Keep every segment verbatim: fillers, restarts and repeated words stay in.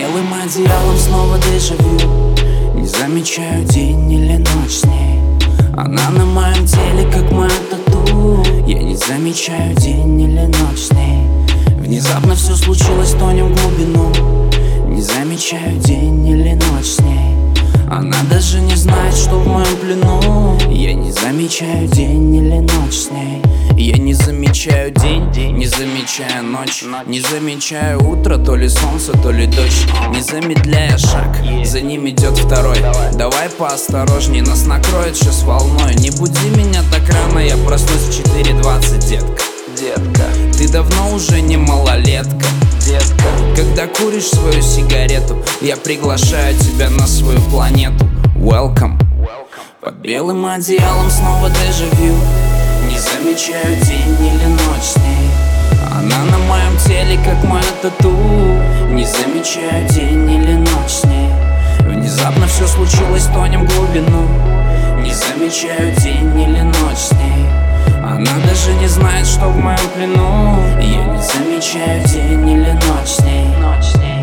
белым одеялом снова дежавю. Не замечаю день или ночь с ней. Она на моем теле, как моя тату. Я не замечаю день или ночь с ней. Внезапно все случилось, тонем в глубину. Не замечаю день или ночь с ней. Она даже не знает, что в моем плену. Я не замечаю день или ночь с ней. Я не замечаю день, не замечаю ночь. Не замечаю утро, то ли солнце, то ли дождь. Не замедляя шаг, за ним идет второй. Давай поосторожней, нас накроет сейчас волной. Не буди меня так рано, я проснусь в четыре двадцать, детка. Детка, ты давно уже не малолетка. Детка, когда куришь свою сигарету, я приглашаю тебя на свою планету. Welcome. Под белым одеялом снова дежавю. Не замечаю день или ночь с ней. Она на моем теле, как моя тату. Не замечаю день или ночь с ней. Внезапно все случилось, тонем в глубину. Не замечаю день или ночь с ней. Она даже не знает, что в моем плену. Я не замечаю день или ночь с ней. Ночь с ней.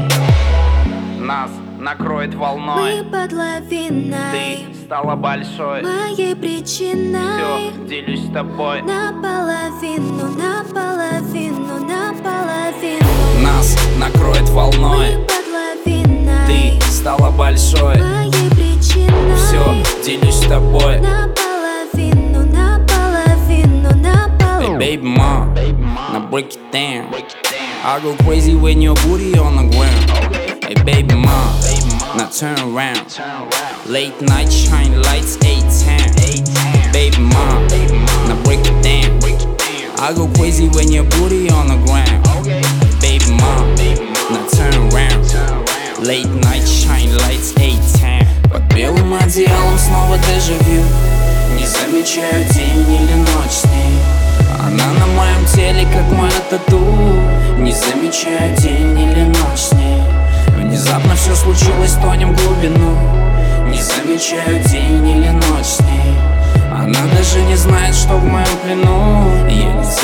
Нас накроет волной. Мы под лавиной. Ты стала большой. Моей причиной. Все, делюсь с тобой. Наполовину, наполовину, наполовину. Нас накроет волной. Мы под лавиной. Ты стала большой. Моей причиной. Все, делюсь с тобой. Наполовину, наполовину, наполовину. Hey baby mom, now break it down. I go crazy when your booty on the ground. Hey baby mom, now turn around. Late night shine lights, eight ten. Baby mom, now break it down. I go crazy when your booty on the ground. Baby mom, now turn around. Late night shine lights, eight ten. Под белым одеялом снова дежавю. Не замечаю день или ночь с ней. Она на моем теле, как моя тату. Не замечаю день или ночь с ней. Внезапно все случилось, тонем в глубину. Не замечаю день или ночь с ней. Она даже не знает, что в моем плену. Я не